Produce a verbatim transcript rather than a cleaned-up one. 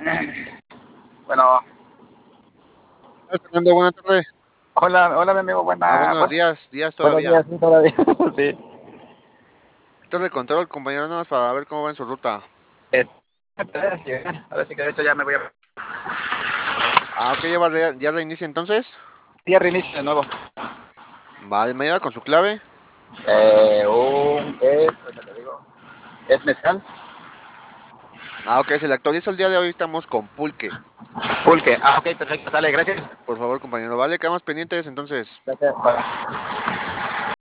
Bueno, Fernando, buenas tardes. hola, hola, mi amigo, Ah, buena, buenos bueno, días, días buenos todavía. días, sí, todavía, sí. Torre control, compañero, nada más para ver cómo va en su ruta. Este, ahora sí que de hecho ya me voy a... Ah, ok, ya, va re- ya reinicia entonces. Sí, reinicio de nuevo. Vale, me ayuda con su clave. Eh, un, es, ahorita te digo, es mezcal, Ah, ok, se le actualiza el día de hoy, estamos con pulque. pulque. Ah, ok, perfecto, sale, gracias. Por favor, compañero, vale, quedamos pendientes entonces. Gracias, bye.